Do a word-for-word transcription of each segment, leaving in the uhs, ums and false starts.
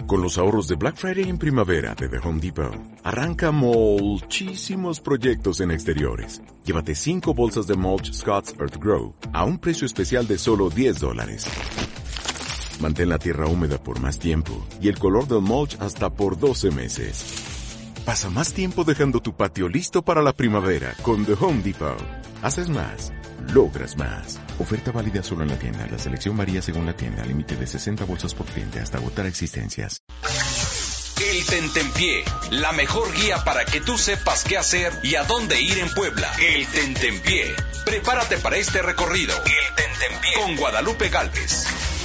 Con los ahorros de Black Friday en primavera de The Home Depot, arranca muchísimos proyectos en exteriores. Llévate cinco bolsas de mulch Scott's Earth Grow a un precio especial de solo diez dólares. Mantén la tierra húmeda por más tiempo y el color del mulch hasta por doce meses. Pasa más tiempo dejando tu patio listo para la primavera con The Home Depot. Haces más, logras más. Oferta válida solo en la tienda. La selección varía según la tienda. Límite de sesenta bolsas por cliente hasta agotar existencias. El Tentempié, la mejor guía para que tú sepas qué hacer y a dónde ir en Puebla. El Tentempié. Prepárate para este recorrido. El Tentempié con Guadalupe Gálvez.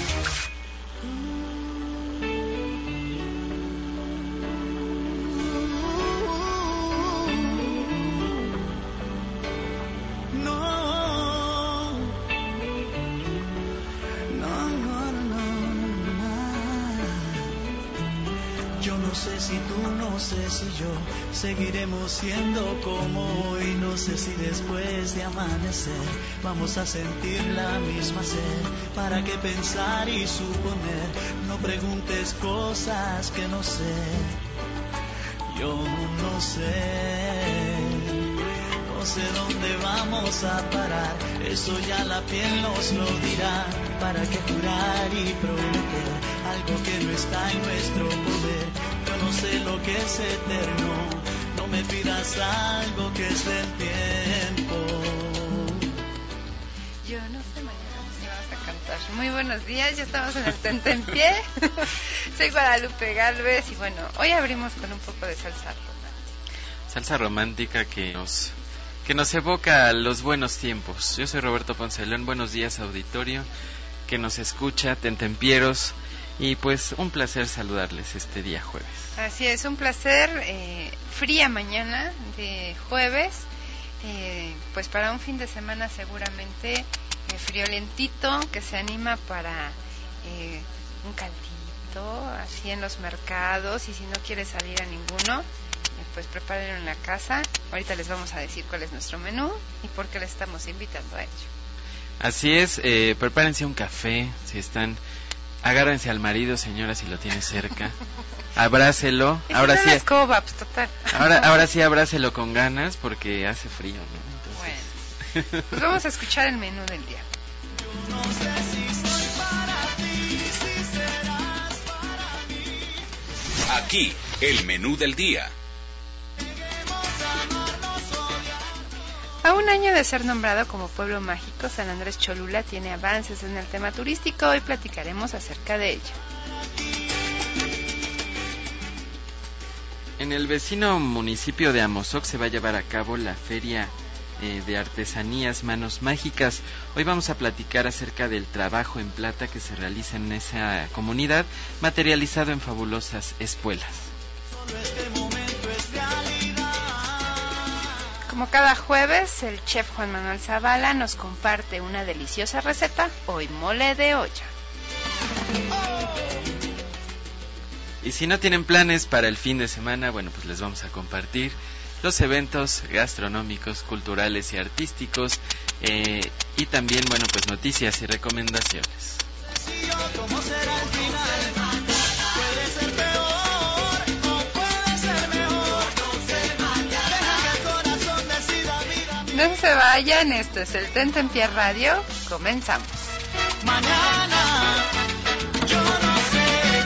Seguiremos siendo como hoy, no sé si después de amanecer vamos a sentir la misma sed. ¿Para qué pensar y suponer? No preguntes cosas que no sé. Yo no sé, no sé dónde vamos a parar. Eso ya la piel nos lo dirá. ¿Para qué jurar y prometer algo que no está en nuestro poder? Yo no sé lo que es eterno. No me pidas algo que esté en tiempo. Yo no sé mañana si vas a cantar. Muy buenos días, ya estamos en el Tentempié. Soy Guadalupe Gálvez y bueno, hoy abrimos con un poco de salsa romántica. Salsa romántica que nos que nos evoca a los buenos tiempos. Yo soy Roberto Ponce León. Buenos días, auditorio que nos escucha, tentempieros. Y pues un placer saludarles este día jueves. Así es, un placer, eh, fría mañana de jueves, eh, pues para un fin de semana seguramente eh, friolentito, que se anima para eh, un caldito, así en los mercados, y si no quiere salir a ninguno, eh, pues prepárenlo en la casa. Ahorita les vamos a decir cuál es nuestro menú y por qué les estamos invitando a ello. Así es, eh, prepárense un café, si están... Agárrense al marido, señora, si lo tiene cerca. Abrácelo. Ahora sí. Escoba, pues, total. Ahora, ahora sí, abrácelo con ganas porque hace frío, ¿no? Entonces... Bueno, pues vamos a escuchar el menú del día. Yo no sé si soy para ti, si serás para mí. Aquí, el menú del día. A un año de ser nombrado como pueblo mágico, San Andrés Cholula tiene avances en el tema turístico. Hoy platicaremos acerca de ello. En el vecino municipio de Amozoc se va a llevar a cabo la feria eh, de artesanías Manos Mágicas. Hoy vamos a platicar acerca del trabajo en plata que se realiza en esa comunidad, materializado en fabulosas espuelas. Como cada jueves, el chef Juan Manuel Zavala nos comparte una deliciosa receta, hoy mole de olla. Y si no tienen planes para el fin de semana, bueno, pues les vamos a compartir los eventos gastronómicos, culturales y artísticos, eh, y también, bueno, pues noticias y recomendaciones. No se vayan, esto es el Tentempié Radio, comenzamos. Mañana, yo no sé.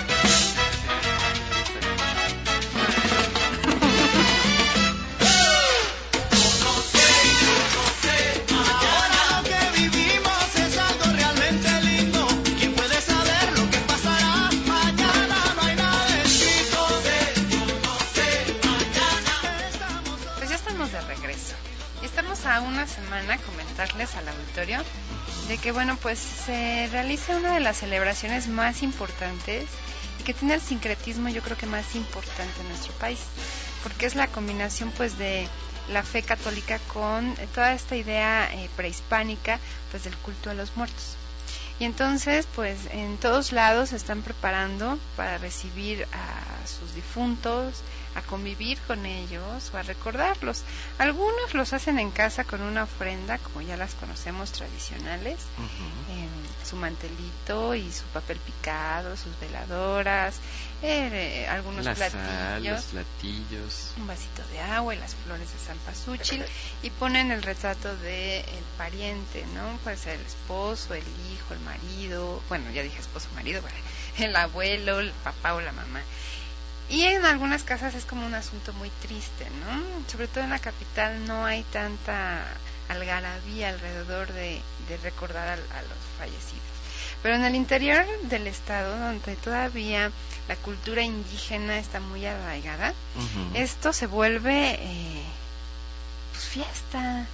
No sé, no sé. Ahora lo que vivimos es algo realmente lindo. ¿Quién puede saber lo que pasará? Mañana no hay nada escrito. Yo no sé, mañana. Pues ya estamos de regreso. Estamos a una semana, comentarles al auditorio, de que bueno, pues se realiza una de las celebraciones más importantes y que tiene el sincretismo yo creo que más importante en nuestro país, porque es la combinación pues de la fe católica con toda esta idea eh, prehispánica pues del culto a los muertos. Y entonces, pues, en todos lados se están preparando para recibir a sus difuntos, a convivir con ellos o a recordarlos. Algunos los hacen en casa con una ofrenda, como ya las conocemos, tradicionales, uh-huh. eh, su mantelito y su papel picado, sus veladoras, eh, algunos la platillos, sal, los platillos, un vasito de agua y las flores de cempasúchil, y ponen el retrato de el pariente, ¿no? Puede ser el esposo, el hijo, el marido, bueno, ya dije esposo, marido, el abuelo, el papá o la mamá. Y en algunas casas es como un asunto muy triste, ¿no? Sobre todo en la capital no hay tanta algarabía alrededor de, de recordar a, a los fallecidos. Pero en el interior del estado, donde todavía la cultura indígena está muy arraigada, uh-huh. esto se vuelve eh, pues fiesta.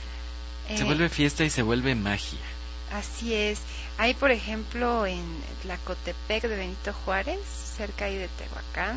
Se eh, vuelve fiesta y se vuelve magia. Así es. Hay, por ejemplo, en Tlacotepec de Benito Juárez, cerca ahí de Tehuacán,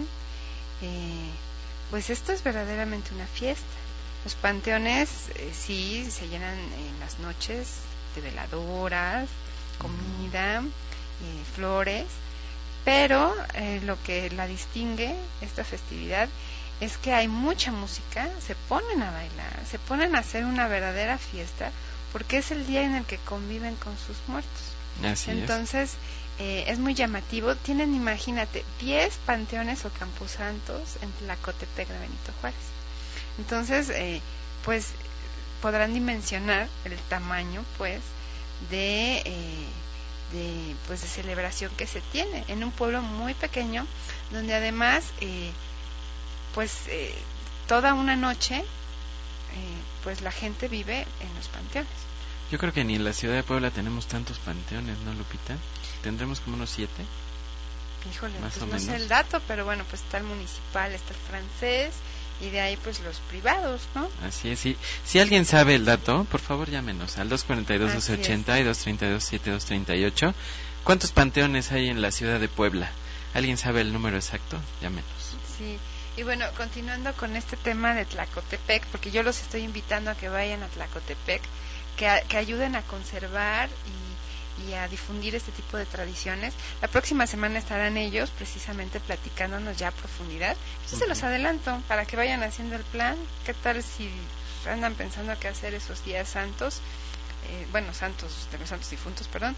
eh, pues esto es verdaderamente una fiesta. Los panteones eh, sí se llenan en las noches de veladoras, comida, eh, flores, pero eh, lo que la distingue, esta festividad, es que hay mucha música, se ponen a bailar, se ponen a hacer una verdadera fiesta, porque es el día en el que conviven con sus muertos. Así Entonces, es. Eh, es muy llamativo. Tienen, imagínate, diez panteones o camposantos en Tlacotepec de Benito Juárez. Entonces, eh, pues, podrán dimensionar el tamaño, pues, de, eh, de, pues, de celebración que se tiene en un pueblo muy pequeño, donde además, eh, pues, eh, toda una noche, eh, pues, la gente vive en los panteones. Yo creo que ni en la ciudad de Puebla tenemos tantos panteones, ¿no, Lupita? ¿Tendremos como unos siete? Híjole, más pues o no menos. sé el dato, pero bueno, pues está el municipal, está el francés, y de ahí pues los privados, ¿no? Así es, sí. Si alguien sabe el dato, por favor llámenos al dos cuarenta y dos, doce ochenta y dos treinta y dos, setenta y dos treinta y ocho. ¿Cuántos panteones hay en la ciudad de Puebla? ¿Alguien sabe el número exacto? Llámenos. Sí, y bueno, continuando con este tema de Tlacotepec, porque yo los estoy invitando a que vayan a Tlacotepec, que, a, que ayuden a conservar y, y a difundir este tipo de tradiciones. La próxima semana estarán ellos precisamente platicándonos ya a profundidad. Yo uh-huh. se los adelanto para que vayan haciendo el plan. ¿Qué tal si andan pensando qué hacer esos días santos? Eh, bueno, santos, de los santos difuntos, perdón.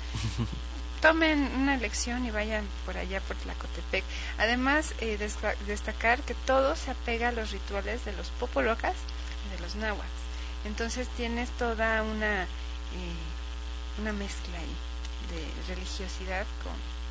Tomen una elección y vayan por allá por Tlacotepec. Además, eh, des- destacar que todo se apega a los rituales de los popolocas y de los náhuatl. Entonces tienes toda una eh, una mezcla ahí de religiosidad con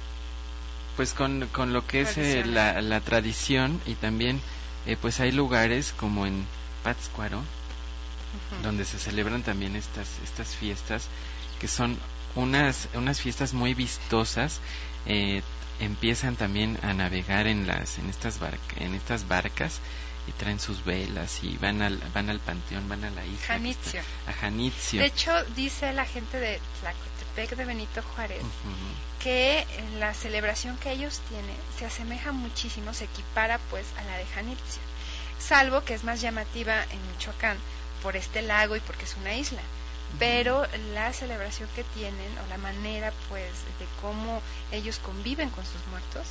pues con, con lo que es eh, la, la tradición, y también eh, pues hay lugares como en Pátzcuaro uh-huh. donde se celebran también estas estas fiestas, que son unas unas fiestas muy vistosas. Eh, empiezan también a navegar en las en estas barca, en estas barcas, y traen sus velas y van al van al panteón, van a la isla Janitzio. A Janitzio. De hecho, dice la gente de Tlacotepec de Benito Juárez uh-huh. que la celebración que ellos tienen se asemeja muchísimo, se equipara pues a la de Janitzio, salvo que es más llamativa en Michoacán por este lago y porque es una isla. Uh-huh. Pero la celebración que tienen, o la manera pues de cómo ellos conviven con sus muertos,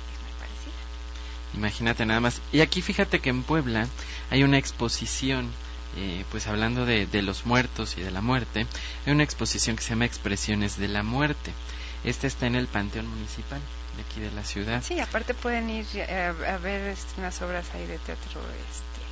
imagínate nada más. Y aquí fíjate que en Puebla hay una exposición, eh, pues hablando de, de los muertos y de la muerte, hay una exposición que se llama Expresiones de la Muerte. Esta está en el Panteón Municipal de aquí de la ciudad. Sí, aparte pueden ir a, a ver este, unas obras ahí de teatro este,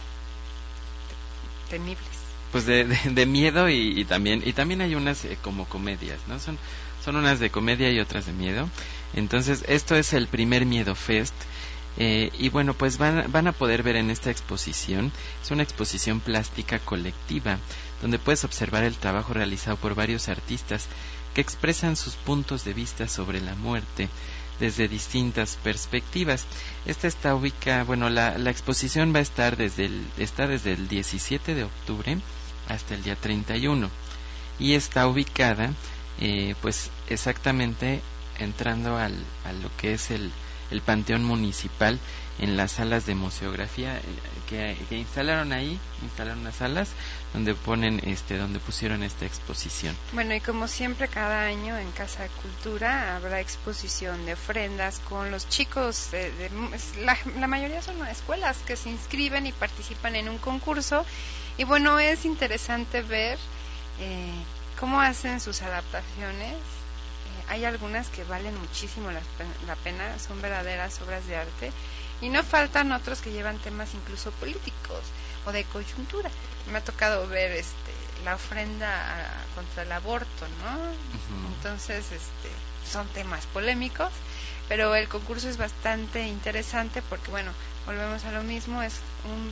temibles. Pues de, de, de miedo y, y también y también hay unas eh, como comedias, ¿no? Son, son unas de comedia y otras de miedo. Entonces, esto es el primer Miedo Fest. Eh, y bueno, pues van, van a poder ver en esta exposición, es una exposición plástica colectiva, donde puedes observar el trabajo realizado por varios artistas que expresan sus puntos de vista sobre la muerte desde distintas perspectivas. Esta está ubicada, bueno, la, la exposición va a estar desde el, está desde el diecisiete de octubre hasta el día treinta y uno, y está ubicada, eh, pues exactamente entrando al, a lo que es el el Panteón Municipal en las salas de museografía eh, que, que instalaron ahí, instalaron unas salas donde ponen, este, donde pusieron esta exposición. Bueno, y como siempre cada año en Casa de Cultura habrá exposición de ofrendas con los chicos, de, de, la, la mayoría son escuelas que se inscriben y participan en un concurso, y bueno, es interesante ver eh, cómo hacen sus adaptaciones. Eh, hay algunas que valen muchísimo la, la pena, son verdaderas obras de arte, y no faltan otros que llevan temas incluso políticos o de coyuntura. Me ha tocado ver este la ofrenda a, contra el aborto, ¿no? Uh-huh. Entonces, este son temas polémicos, pero el concurso es bastante interesante porque, bueno, volvemos a lo mismo, es un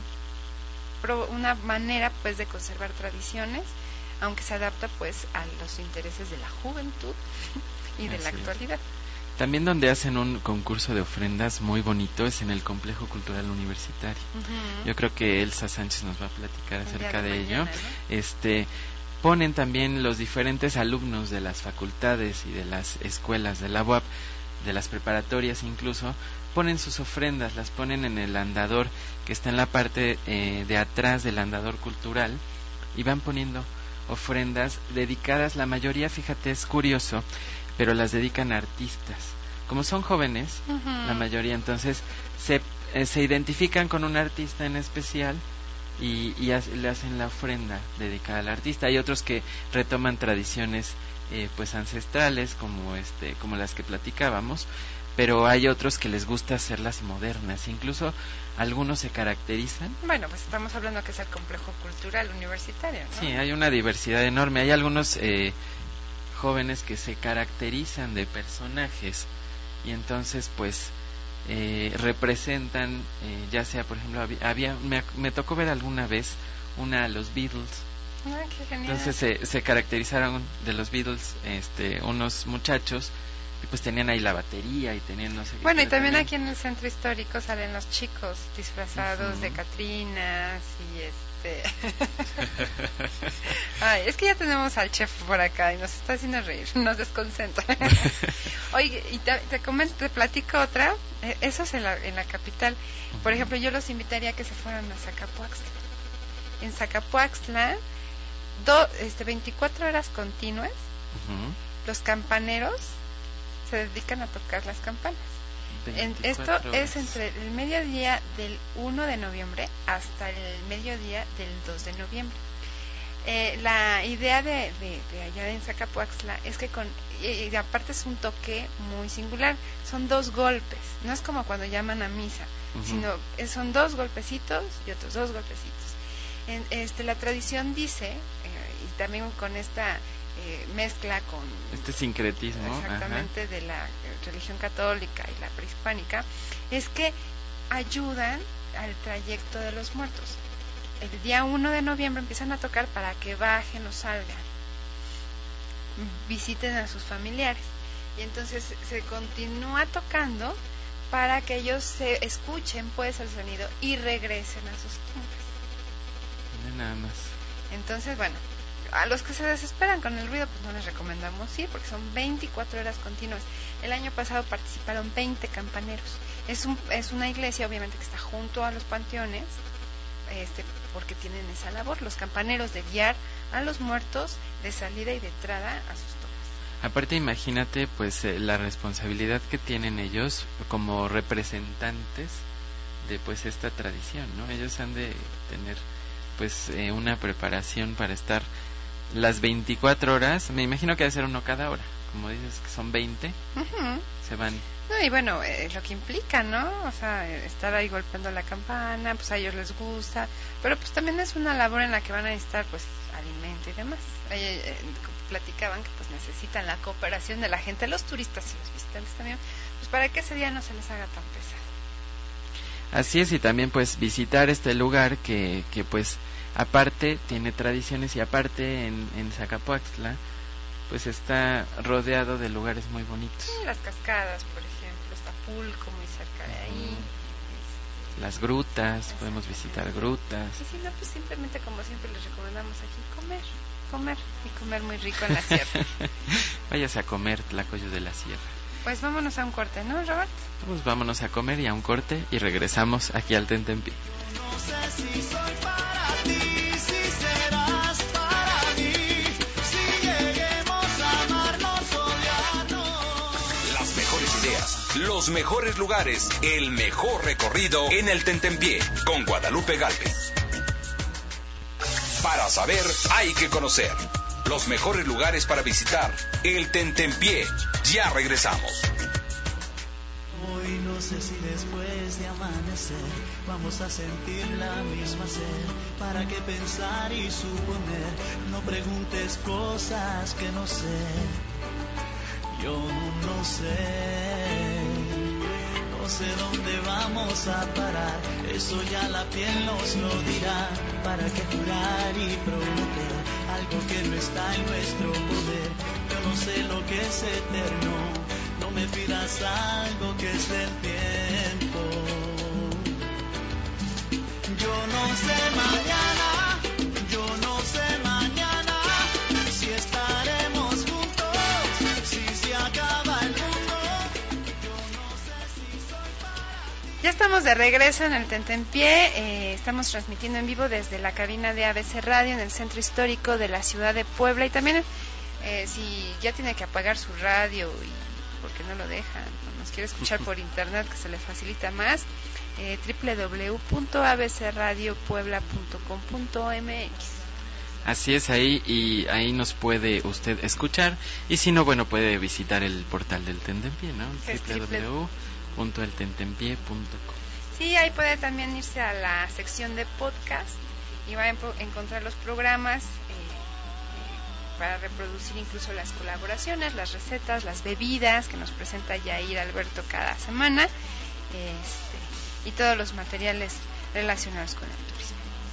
pro, una manera pues de conservar tradiciones, aunque se adapta pues a los intereses de la juventud y de Así la actualidad. Es. También donde hacen un concurso de ofrendas muy bonito es en el Complejo Cultural Universitario. Uh-huh. Yo creo que Elsa Sánchez nos va a platicar acerca de, de mañana, ello. ¿No? Este, ponen también los diferentes alumnos de las facultades y de las escuelas de la U A P, de las preparatorias incluso, ponen sus ofrendas, las ponen en el andador que está en la parte eh, de atrás del andador cultural, y van poniendo ofrendas dedicadas, la mayoría, fíjate, es curioso, pero las dedican a artistas. Como son jóvenes, uh-huh. la mayoría, entonces se, eh, se identifican con un artista en especial y, y ha, le hacen la ofrenda dedicada al artista. Hay otros que retoman tradiciones eh, pues ancestrales, como este como las que platicábamos, pero hay otros que les gusta hacerlas modernas. Incluso algunos se caracterizan. Bueno, pues estamos hablando que es el Complejo Cultural Universitario, ¿no? Sí, hay una diversidad enorme. Hay algunos eh, jóvenes que se caracterizan de personajes y entonces pues eh, representan eh, ya sea, por ejemplo, había, había me, me tocó ver alguna vez una a los Beatles. Ah, qué genial. Entonces se, se caracterizaron de los Beatles este unos muchachos y pues tenían ahí la batería y tenían no sé qué. Bueno, y también tenían. Aquí en el centro histórico salen los chicos disfrazados uh-huh. de catrinas y este ay, es que ya tenemos al chef por acá y nos está haciendo reír, nos desconcentra. Oye, y te, te comento, te platico otra, eso es en la, en la capital. Por ejemplo, yo los invitaría a que se fueran a Zacapuaxtla. En Zacapuaxtla, do, este, veinticuatro horas continuas, uh-huh. los campaneros se dedican a tocar las campanas. En, esto horas. Es entre el mediodía del uno de noviembre hasta el mediodía del dos de noviembre. Eh, la idea de, de, de allá en Zacapuaxtla es que con y, y aparte es un toque muy singular, son dos golpes, no es como cuando llaman a misa, uh-huh. sino eh, son dos golpecitos y otros dos golpecitos. En, este, la tradición dice, eh, y también con esta eh, mezcla con este sincretismo exactamente Ajá. de la religión católica y la prehispánica, es que ayudan al trayecto de los muertos. El día uno de noviembre empiezan a tocar para que bajen o salgan, visiten a sus familiares, y entonces se continúa tocando para que ellos se escuchen pues el sonido y regresen a sus tumbas. Nada más. Entonces, bueno, a los que se desesperan con el ruido, pues no les recomendamos ir, porque son veinticuatro horas continuas. El año pasado participaron veinte campaneros. Es un, es una iglesia, obviamente, que está junto a los panteones, este, porque tienen esa labor, los campaneros, de guiar a los muertos de salida y de entrada a sus tumbas. Aparte, imagínate, pues, eh, la responsabilidad que tienen ellos como representantes de, pues, esta tradición, ¿no? Ellos han de tener, pues, eh, una preparación para estar las veinticuatro horas. Me imagino que debe ser uno cada hora, como dices que son veinte, uh-huh. se van. No, y bueno, eh, lo que implica, ¿no? O sea, estar ahí golpeando la campana, pues a ellos les gusta, pero pues también es una labor en la que van a necesitar, pues, alimento y demás. Eh, eh, platicaban que pues necesitan la cooperación de la gente, los turistas y los visitantes también, pues para que ese día no se les haga tan pesado. Así es, y también pues visitar este lugar que, que pues aparte tiene tradiciones, y aparte en, en Zacapuaxtla pues está rodeado de lugares muy bonitos. Sí, las cascadas, por ejemplo, está Pulco muy cerca de ahí. Las grutas, podemos visitar grutas. Y si no, pues simplemente, como siempre les recomendamos aquí, comer, comer y comer muy rico en la sierra. Váyase a comer tlacoyo de la sierra. Pues vámonos a un corte, ¿no, Robert? Pues vámonos a comer y a un corte y regresamos aquí al Tentempié. No sé si soy para ti, si serás para mí, si lleguemos a amarnos, odiarnos. Las mejores ideas, los mejores lugares, el mejor recorrido en el Tentempié con Guadalupe Gálvez. Para saber, hay que conocer. Los mejores lugares para visitar. El Tentempié. Ya regresamos. Hoy no sé si después de amanecer vamos a sentir la misma sed. ¿Para qué pensar y suponer? No preguntes cosas que no sé. Yo no sé. No sé dónde vamos a parar. Eso ya la piel nos lo dirá. ¿Para qué jurar y prometer algo que no está en nuestro poder? Yo no sé lo que es eterno. No me pidas algo que es del tiempo. Yo no sé mañana, yo no sé mañana si estaremos juntos, si se acaba el mundo. Yo no sé si soy para ti. Ya estamos de regreso en el Tentempié. Eh, estamos transmitiendo en vivo desde la cabina de A B C Radio en el centro histórico de la ciudad de Puebla. Y también, eh, si ya tiene que apagar su radio y porque no lo dejan, o nos quiere escuchar por internet, que se le facilita más, eh, doble u doble u doble u punto a b c radio puebla punto com punto m x. Así es, ahí y ahí nos puede usted escuchar, y si no, bueno, puede visitar el portal del Tentempié, ¿no? Es doble u doble u doble u punto el tentempié punto com. Sí, ahí puede también irse a la sección de podcast y va a empo- encontrar los programas para reproducir incluso las colaboraciones, las recetas, las bebidas que nos presenta Yair Alberto cada semana, este, y todos los materiales relacionados con el turismo.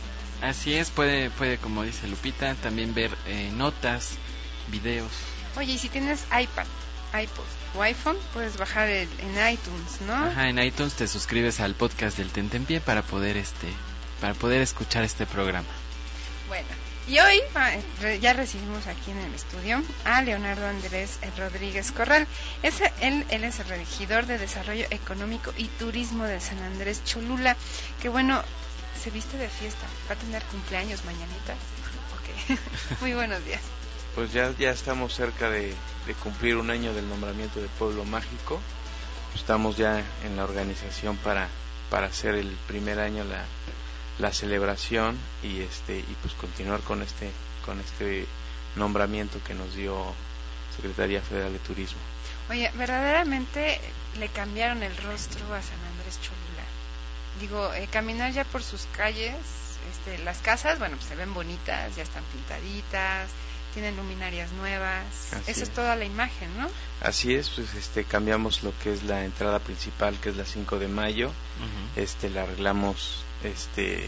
Así es, puede, puede como dice Lupita, también ver eh, notas, videos. Oye, y si tienes iPad, iPod o iPhone, puedes bajar el, en iTunes, ¿no? Ajá, en iTunes te suscribes al podcast del Tentempié para poder este, para poder escuchar este programa. Bueno. Y hoy ya recibimos aquí en el estudio a Leonardo Andrés Rodríguez Corral. Es, él, él es el regidor de Desarrollo Económico y Turismo de San Andrés Cholula, que bueno, se viste de fiesta. ¿Va a tener cumpleaños mañanitas? Okay. Muy buenos días. Pues ya, ya estamos cerca de, de cumplir un año del nombramiento de Pueblo Mágico. Estamos ya en la organización para, para hacer el primer año la la celebración y este y pues continuar con este con este nombramiento que nos dio Secretaría Federal de Turismo. Oye, verdaderamente le cambiaron el rostro a San Andrés Cholula. Digo, eh, caminar ya por sus calles, este, las casas, bueno, pues se ven bonitas, ya están pintaditas, tienen luminarias nuevas. Así Esa es es. toda la imagen, ¿no? Así es, pues este cambiamos lo que es la entrada principal, que es la cinco de mayo. Uh-huh. Este la arreglamos, este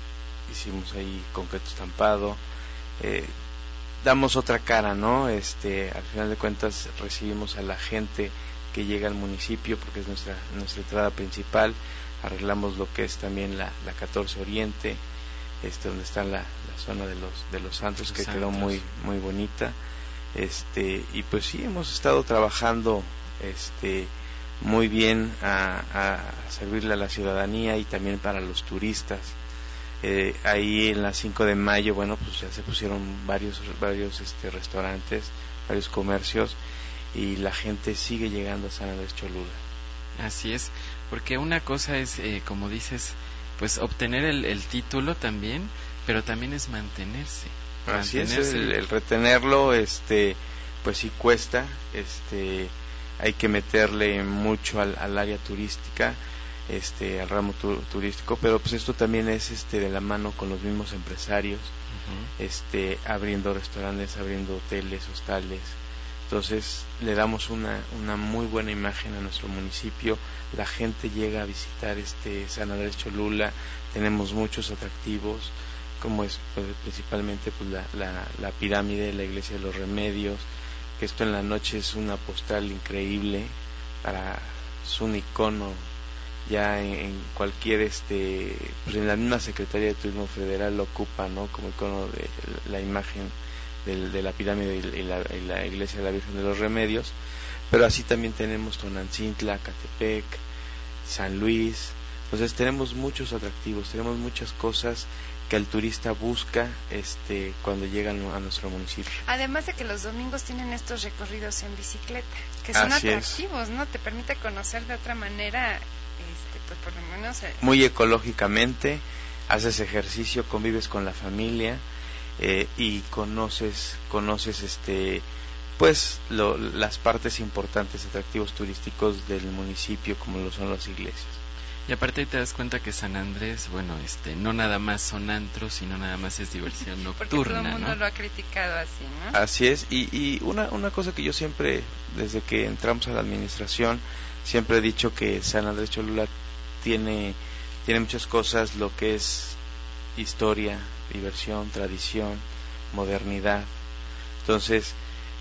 hicimos ahí concreto estampado, eh, damos otra cara, ¿no? Este, al final de cuentas recibimos a la gente que llega al municipio porque es nuestra nuestra entrada principal. Arreglamos lo que es también la, la catorce Oriente, este donde está la, la zona de los de los santos, Los que santos. quedó muy muy bonita. Este, y pues sí, hemos estado trabajando este muy bien a, a servirle a la ciudadanía y también para los turistas. Eh, ahí en la cinco de mayo, bueno, pues ya se pusieron varios varios este restaurantes, varios comercios, y la gente sigue llegando a San Andrés Cholula. Así es, porque una cosa es, eh, como dices, pues obtener el, el título también, pero también es mantenerse. Así es, mantenerse. el, el retenerlo, este, pues sí cuesta, este, hay que meterle mucho al, al área turística, este, al ramo tu, turístico, pero pues esto también es, este, de la mano con los mismos empresarios, Uh-huh. este, abriendo restaurantes, abriendo hoteles, hostales. Entonces le damos una, una muy buena imagen a nuestro municipio. La gente llega a visitar este San Andrés Cholula, tenemos muchos atractivos, como es pues, principalmente pues, la, la, la pirámide, la iglesia de los Remedios, que esto en la noche es una postal increíble, para es un icono ya en, en cualquier este pues en la misma Secretaría de Turismo Federal lo ocupa, ¿no? Como icono de la imagen del, de la pirámide y la, y la iglesia de la Virgen de los Remedios. pero así también tenemos Tonantzintla, Catepec, San Luis. Entonces tenemos muchos atractivos, tenemos muchas cosas que el turista busca este cuando llegan a nuestro municipio. Además de que los domingos tienen estos recorridos en bicicleta, que son Así atractivos, es. ¿no? Te permite conocer de otra manera, este, pues por lo menos... Eh, muy ecológicamente, haces ejercicio, convives con la familia eh, y conoces, conoces este, pues lo, las partes importantes, atractivos turísticos del municipio, como lo son las iglesias. Y aparte te das cuenta que San Andrés, bueno, este, no nada más son antros, sino nada más es diversión nocturna, porque todo el mundo ¿no? lo ha criticado así, ¿no? Así es, y, y una, una cosa que yo siempre, desde que entramos a la administración, siempre he dicho que San Andrés Cholula tiene, tiene muchas cosas, lo que es historia, diversión, tradición, modernidad. Entonces,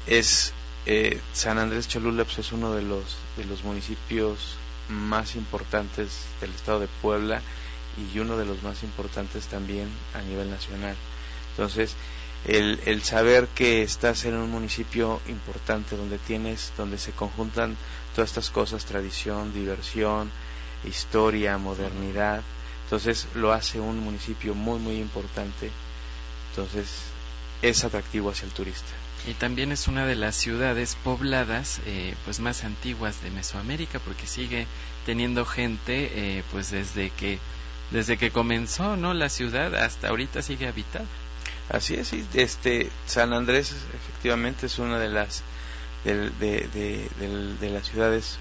es eh, San Andrés Cholula pues, es uno de los, de los municipios más importantes del estado de Puebla y uno de los más importantes también a nivel nacional. Entonces, el, el saber que estás en un municipio importante donde tienes, donde se conjuntan todas estas cosas, tradición, diversión, historia, modernidad, entonces lo hace un municipio muy muy importante. Entonces, es atractivo hacia el turista. Y también es una de las ciudades pobladas eh, pues más antiguas de Mesoamérica, porque sigue teniendo gente eh, pues desde que desde que comenzó, ¿no? La ciudad hasta ahorita sigue habitada. Así es, sí, este San Andrés efectivamente es una de las de, de, de, de, de las ciudades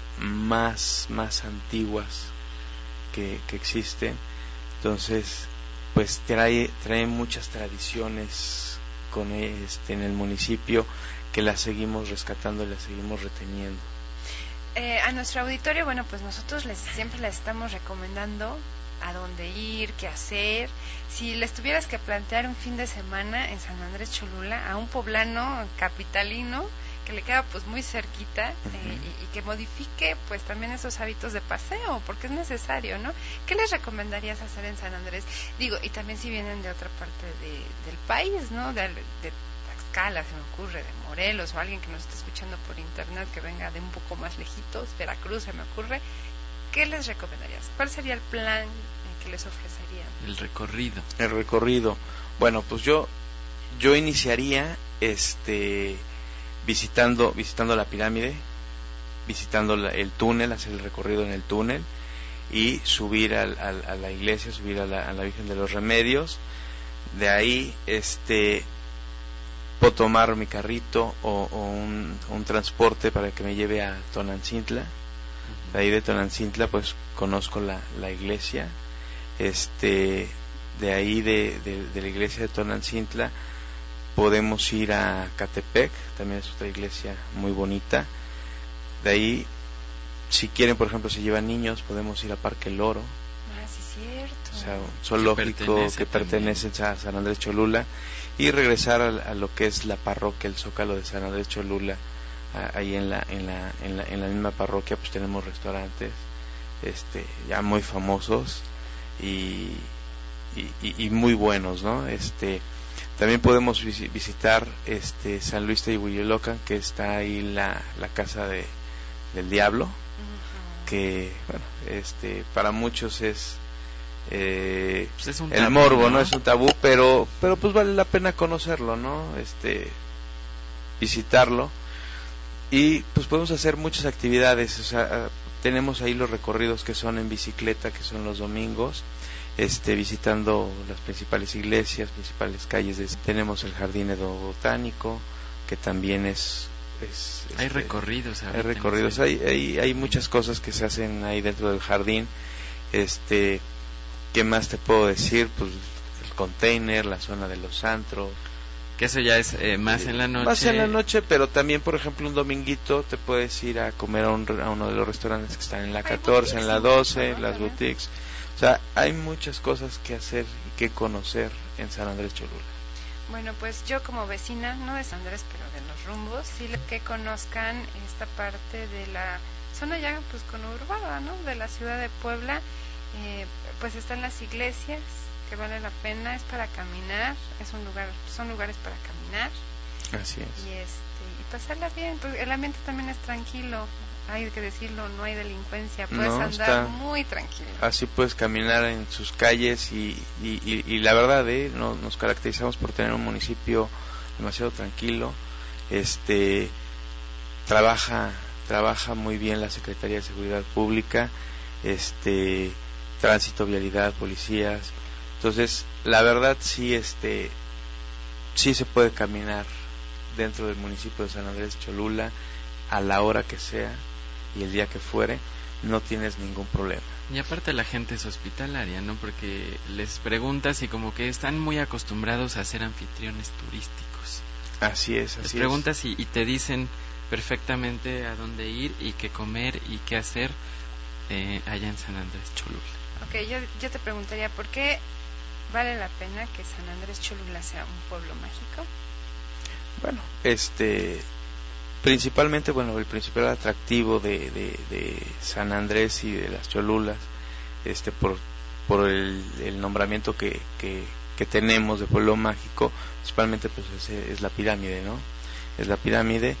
más más antiguas que, que existen. Entonces, pues trae trae muchas tradiciones con este en el municipio que las seguimos rescatando y las seguimos reteniendo. Eh, a nuestro auditorio, bueno, pues nosotros les siempre les estamos recomendando a dónde ir, qué hacer. Si les tuvieras que plantear un fin de semana en San Andrés Cholula a un poblano capitalino que le queda pues muy cerquita, uh-huh. eh, y, y que modifique pues también esos hábitos de paseo, porque es necesario, ¿no? ¿Qué les recomendarías hacer en San Andrés? Digo, y también si vienen de otra parte de, del país, ¿no? De, de Tlaxcala, se me ocurre, de Morelos, o alguien que nos está escuchando por internet que venga de un poco más lejitos, Veracruz, se me ocurre. ¿Qué les recomendarías? ¿Cuál sería el plan que les ofrecerían? El recorrido. El recorrido. Bueno, pues yo yo iniciaría este visitando visitando la pirámide, visitando la, el túnel, hacer el recorrido en el túnel y subir al, al, a la iglesia, subir a la, a la Virgen de los Remedios. De ahí este puedo tomar mi carrito o, o un, un transporte para que me lleve a Tonantzintla. De ahí de Tonantzintla pues conozco la, la iglesia. Este de ahí de, de, de la iglesia de Tonantzintla podemos ir a Catepec, también es otra iglesia muy bonita. De ahí, si quieren, por ejemplo, si llevan niños, podemos ir a Parque Loro. Ah, sí, cierto. O sea, un zoológico que pertenece, que pertenece a San Andrés Cholula, y regresar a, a lo que es la parroquia, el Zócalo de San Andrés Cholula. A, ahí en la, en la en la en la misma parroquia pues tenemos restaurantes este ya muy famosos y y, y muy buenos, ¿no? Este también podemos vis- visitar este San Luis de Huichilocan, que está ahí la, la casa de del diablo, uh-huh. que bueno, este para muchos es eh, pues es un el tabú, morbo, ¿no? ¿no? Es un tabú, pero pero pues vale la pena conocerlo, ¿no? Este visitarlo. Y pues podemos hacer muchas actividades, o sea, tenemos ahí los recorridos que son en bicicleta, que son los domingos, este visitando las principales iglesias, principales calles. De, tenemos el Jardín Botánico, que también es... es hay este, recorridos. Hay recorridos, hay, hay, hay muchas cosas que se hacen ahí dentro del jardín. Este, ¿qué más te puedo decir? Pues el container, la zona de los antros. Que eso ya es eh, más en la noche. Más en la noche, pero también, por ejemplo, un dominguito te puedes ir a comer a, un, a uno de los restaurantes que están en la catorce, en la doce, las boutiques. O sea, hay muchas cosas que hacer y que conocer en San Andrés Cholula. Bueno, pues yo como vecina, no de San Andrés, pero de los rumbos, sí que conozcan esta parte de la zona ya pues conurbada, ¿no? De la ciudad de Puebla. Eh, pues están las iglesias, que vale la pena, es para caminar, es un lugar, son lugares para caminar. Así es. Y este y pasarla bien, pues el ambiente también es tranquilo, hay que decirlo, no hay delincuencia, puedes No, andar está- muy tranquilo. Así puedes caminar en sus calles y, y, y, y la verdad, ¿eh? No, nos caracterizamos por tener un municipio demasiado tranquilo. Este trabaja trabaja muy bien la Secretaría de Seguridad Pública, este tránsito, vialidad, policías. Entonces, la verdad sí este sí se puede caminar dentro del municipio de San Andrés Cholula a la hora que sea y el día que fuere, no tienes ningún problema. Y aparte la gente es hospitalaria, ¿no? Porque les preguntas y como que están muy acostumbrados a ser anfitriones turísticos. Así es, Les así preguntas y, y te dicen perfectamente a dónde ir y qué comer y qué hacer eh, allá en San Andrés Cholula. Ok, yo, yo te preguntaría, ¿por qué vale la pena que San Andrés Cholula sea un pueblo mágico? es. Bueno, este, principalmente, bueno, el principal atractivo de, de, de San Andrés y de las Cholulas, este, por, por el, el nombramiento que, que, que tenemos de pueblo mágico, principalmente pues es, es la pirámide, ¿no? Es la pirámide.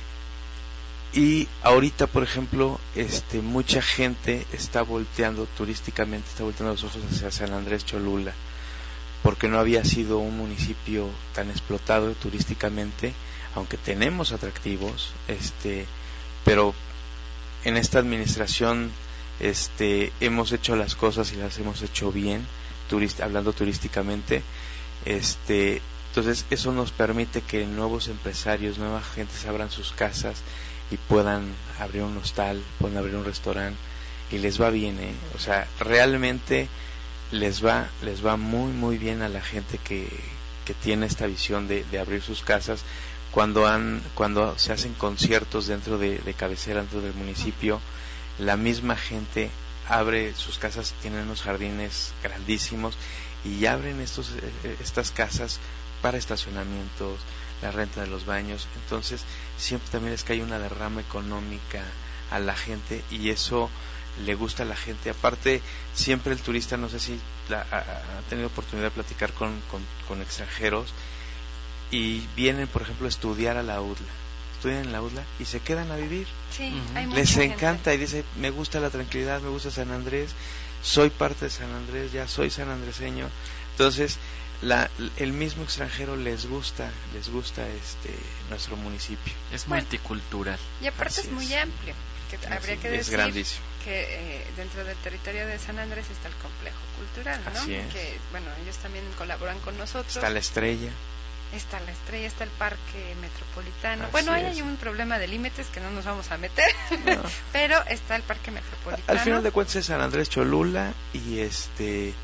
Y ahorita, por ejemplo, este, mucha gente está volteando turísticamente, está volteando los ojos hacia San Andrés Cholula, porque no había sido un municipio tan explotado turísticamente, aunque tenemos atractivos, este, pero en esta administración, este, hemos hecho las cosas y las hemos hecho bien, turist, hablando turísticamente, este, entonces eso nos permite que nuevos empresarios, nuevas gentes abran sus casas y puedan abrir un hostal, puedan abrir un restaurante, y les va bien, ¿eh? O sea, realmente les va les va muy muy bien a la gente que, que tiene esta visión de, de abrir sus casas. Cuando han cuando se hacen conciertos dentro de, de cabecera, dentro del municipio, la misma gente abre sus casas, tienen unos jardines grandísimos y abren estos estas casas para estacionamientos, la renta de los baños. Entonces siempre también es que hay una derrama económica a la gente y eso le gusta a la gente. Aparte, siempre el turista, no sé si la, ha, ha tenido oportunidad de platicar con, con, con extranjeros y vienen, por ejemplo, a estudiar a la U D L A, estudian en la U D L A y se quedan a vivir. Sí, Ujú. hay mucha Les gente. encanta y dice, me gusta la tranquilidad, me gusta San Andrés, soy parte de San Andrés, ya soy sanandreseño. Entonces, la, el mismo extranjero les gusta, les gusta este nuestro municipio. Es Bueno. multicultural. Y aparte Así es muy es. amplio, que Así habría que es, decir grandísimo. que eh, dentro del territorio de San Andrés está el complejo cultural, ¿no? Así es. Que, bueno, ellos también colaboran con nosotros. Está la Estrella. Está la Estrella, está el Parque Metropolitano. Así Bueno, ahí es. hay un problema de límites que no nos vamos a meter, No. pero está el Parque Metropolitano. Al final de cuentas es San Andrés Cholula y este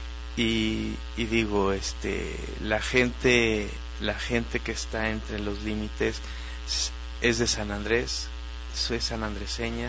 y, y digo este la gente la gente que está entre los límites es- es de San Andrés, soy sanandreseña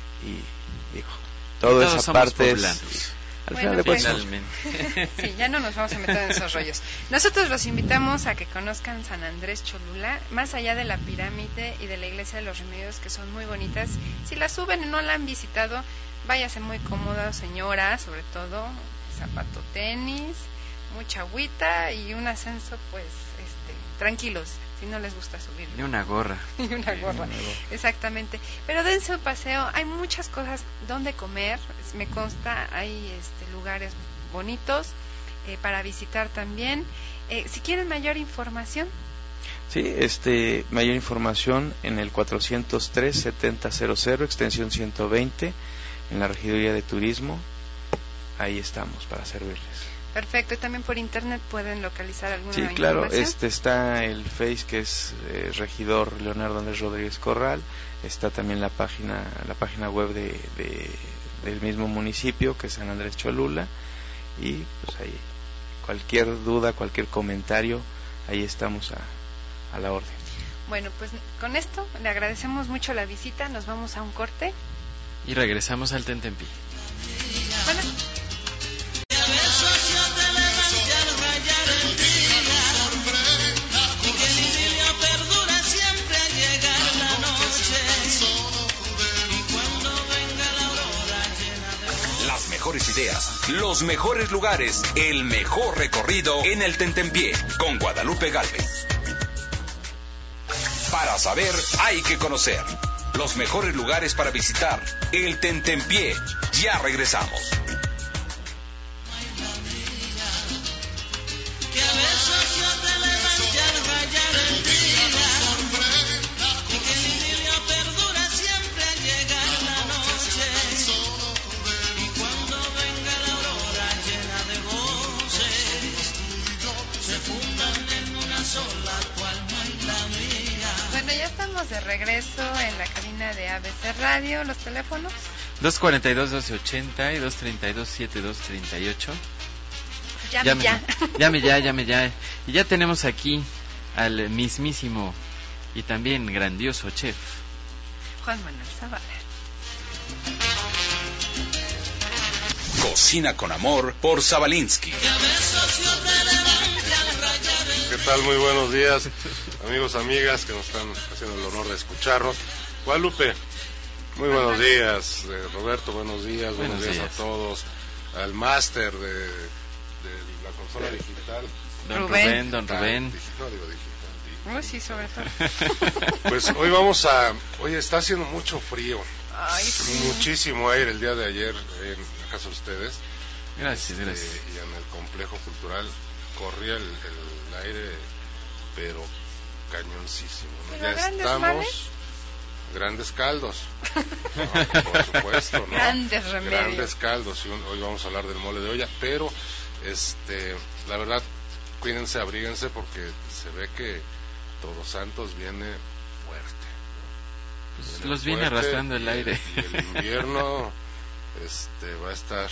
y digo toda Todos esa somos parte es, poblanos. al Bueno, final de pues, cuentas Finalmente. Sí, ya no nos vamos a meter en esos rollos. Nosotros los invitamos a que conozcan San Andrés Cholula, más allá de la pirámide y de la iglesia de los Remedios, que son muy bonitas. Si la suben y no la han visitado, váyase muy cómoda, señora, sobre todo, zapato tenis, mucha agüita y un ascenso, pues, este, tranquilos, si no les gusta subir. Y una gorra. Y una gorra, exactamente. Pero dense un paseo, hay muchas cosas donde comer, me consta, hay este, lugares bonitos eh, para visitar también. Eh, si quieren mayor información, sí, este mayor información en el cuatrocientos tres setenta cero cero extensión ciento veinte en la Regiduría de Turismo. Ahí estamos para servirles. perfecto. Y también por internet pueden localizar alguna Sí, información. claro, este está el Face que es eh, regidor Leonardo Andrés Rodríguez Corral, está también la página la página web de, de del mismo municipio que es San Andrés Cholula y pues ahí cualquier duda, cualquier comentario, ahí estamos a, a la orden. Bueno, pues con esto le agradecemos mucho la visita, nos vamos a un corte. Y regresamos al Tentempié. Bueno, Las mejores ideas, los mejores lugares, el mejor recorrido en el Tentempié con Guadalupe Gálvez. Para saber, hay que conocer. Los mejores lugares para visitar. El Tentempié. Ya regresamos. Que a veces yo te levante al rayar el día y que mi idilio perdure siempre al llegar la noche, y cuando venga la aurora llena de voces se fundan en una sola tu alma y la mía. Bueno, ya estamos de regreso en la cabina de A B C Radio. ¿Los teléfonos? dos cuarenta y dos, doce ochenta y dos treinta y dos, setenta y dos treinta y ocho. Llame ya. Llame ya, llame ya. Y ya tenemos aquí al mismísimo y también grandioso chef Juan Manuel Zavala. Cocina con amor por Zabalinsky. ¿Qué tal? Muy buenos días, amigos, amigas que nos están haciendo el honor de escucharnos. Guadalupe, muy buenos días. Eh, Roberto, buenos días. Buenos, buenos días, días a todos. Al máster de, de la consola digital. Don Rubén, Rubén don Rubén. Ah, no digo digital. Oh, sí, sobre todo. Pues hoy vamos a... Hoy está haciendo mucho frío. Ay, sí. Muchísimo aire el día de ayer en la casa de ustedes. Gracias, este, gracias. Y en el complejo cultural corría el, el aire, pero cañoncísimo, ¿no? ¿Pero Ya grandes estamos... males? Grandes caldos, no, por supuesto, ¿no? Grandes remedios. Grandes caldos, y hoy vamos a hablar del mole de olla, pero este, la verdad, cuídense, abríguense, porque se ve que Todos Santos viene fuerte, ¿no? Pues viene los viene fuerte, arrastrando el y aire. Y el invierno este, va a estar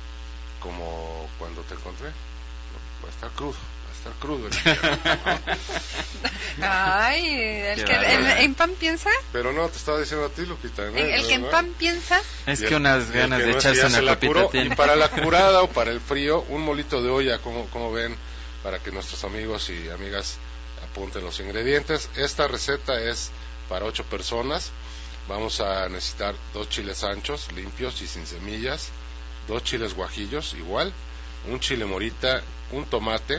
como cuando te encontré, ¿no? Va a estar crudo. Estar crudo el invierno, ¿no? Ay, el que en, en pan piensa. Pero no, te estaba diciendo a ti, Lupita, ¿no? El, el que en pan piensa. Es y que el, unas ganas que de no echarse una la copita curó, tiene. y para la curada o para el frío, un molito de olla, como, como ven, para que nuestros amigos y amigas apunten los ingredientes. Esta receta es para ocho personas. Vamos a necesitar dos chiles anchos, limpios y sin semillas, dos chiles guajillos, igual, un chile morita, un tomate,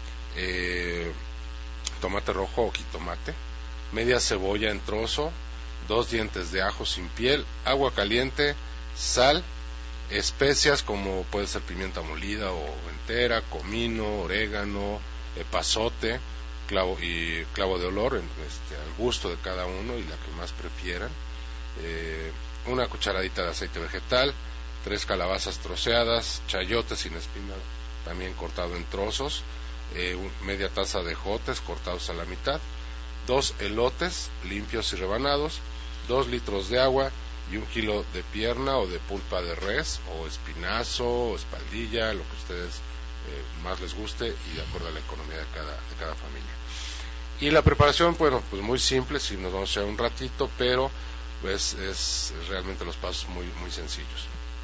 Eh, tomate rojo o jitomate, media cebolla en trozo, dos dientes de ajo sin piel, agua caliente, sal, especias como puede ser pimienta molida o entera, comino, orégano, epazote, clavo y clavo de olor, este, al gusto de cada uno y la que más prefieran, eh, una cucharadita de aceite vegetal, tres calabazas troceadas, chayote sin espina también cortado en trozos, Eh, media taza de ejotes cortados a la mitad, dos elotes limpios y rebanados, dos litros de agua y un kilo de pierna o de pulpa de res o espinazo o espaldilla, lo que a ustedes eh, más les guste y de acuerdo a la economía de cada, de cada familia. Y la preparación, bueno, pues muy simple, si nos vamos a echar un ratito, pero pues es, es realmente los pasos muy, muy sencillos.